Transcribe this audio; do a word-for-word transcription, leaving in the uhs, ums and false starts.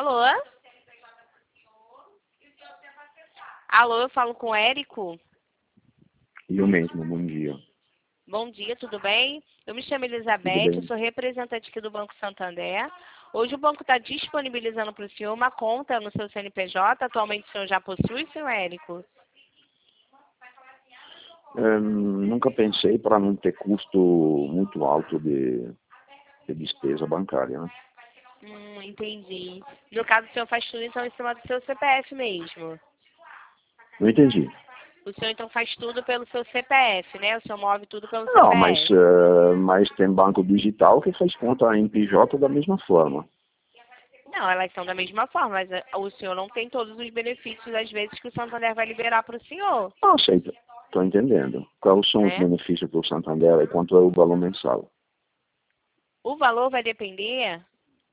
Alô? Alô, eu falo com o Érico? Eu mesmo, bom dia. Bom dia, tudo bem? Eu me chamo Tudo Elizabeth, bem? eu sou representante aqui do Banco Santander. Hoje o banco está disponibilizando para o senhor uma conta no seu C N P J. Atualmente o senhor já possui, senhor Érico? É, nunca pensei para não ter custo muito alto de, de despesa bancária, né? Hum, entendi. No caso, o senhor faz tudo então em cima do seu C P F mesmo? Não entendi. O senhor então faz tudo pelo seu C P F, né? O senhor move tudo pelo Não, mas, C P F. é, mas tem banco digital que faz conta em P J da mesma forma. Não, elas são da mesma forma, mas eh, o senhor não tem todos os benefícios, às vezes, que o Santander vai liberar para o senhor, Ah, sei, estou entendendo. Quais são os né? benefícios para o Santander e quanto é o valor mensal? O valor vai depender